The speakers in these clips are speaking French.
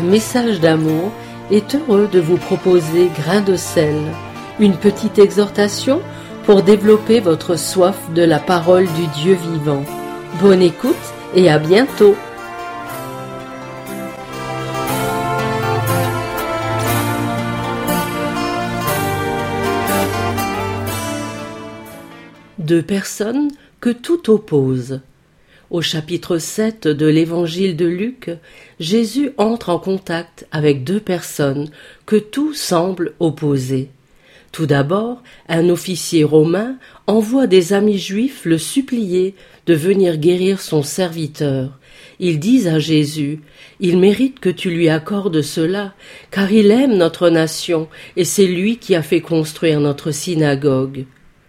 Message d'amour est heureux de vous proposer Grain de sel, une petite exhortation pour développer votre soif de la parole du Dieu vivant. Bonne écoute et à bientôt. Deux personnes que tout oppose. Au chapitre 7 de l'évangile de Luc, Jésus entre en contact avec deux personnes que tout semble opposer. Tout d'abord, un officier romain envoie des amis juifs le supplier de venir guérir son serviteur. Ils disent à Jésus: « Il mérite que tu lui accordes cela, car il aime notre nation et c'est lui qui a fait construire notre synagogue. »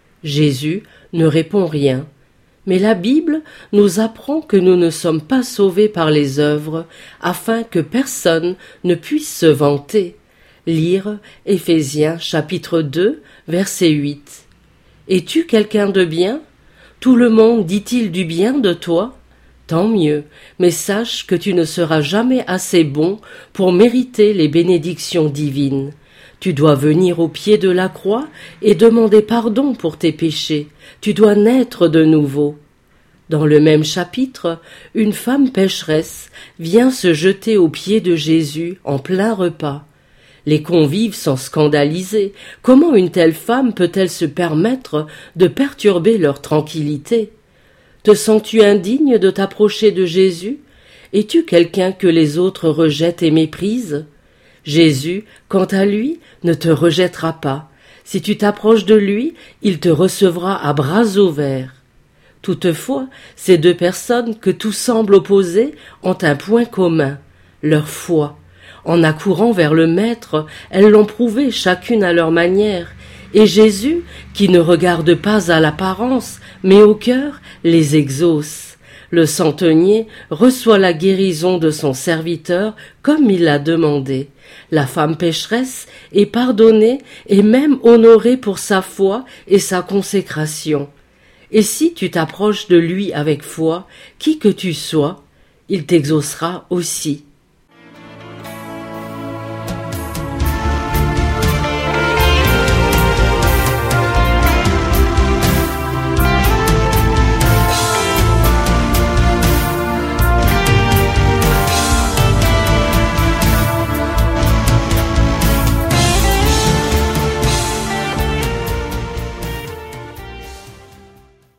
Jésus ne répond rien. Mais la Bible nous apprend que nous ne sommes pas sauvés par les œuvres, afin que personne ne puisse se vanter. Lire Éphésiens chapitre 2, verset 8. Es-tu quelqu'un de bien? Tout le monde dit-il du bien de toi? Tant mieux, mais sache que tu ne seras jamais assez bon pour mériter les bénédictions divines. Tu dois venir au pied de la croix et demander pardon pour tes péchés. Tu dois naître de nouveau. Dans le même chapitre, une femme pécheresse vient se jeter aux pieds de Jésus en plein repas. Les convives sont scandalisés. Comment une telle femme peut-elle se permettre de perturber leur tranquillité? Te sens-tu indigne de t'approcher de Jésus? Es-tu quelqu'un que les autres rejettent et méprisent? Jésus, quant à lui, ne te rejettera pas. Si tu t'approches de lui, il te recevra à bras ouverts. Toutefois, ces deux personnes que tout semble opposer ont un point commun, leur foi. En accourant vers le Maître, elles l'ont prouvé chacune à leur manière, et Jésus, qui ne regarde pas à l'apparence, mais au cœur, les exauce. Le centenier reçoit la guérison de son serviteur comme il l'a demandé. La femme pécheresse est pardonnée et même honorée pour sa foi et sa consécration. Et si tu t'approches de lui avec foi, qui que tu sois, il t'exaucera aussi.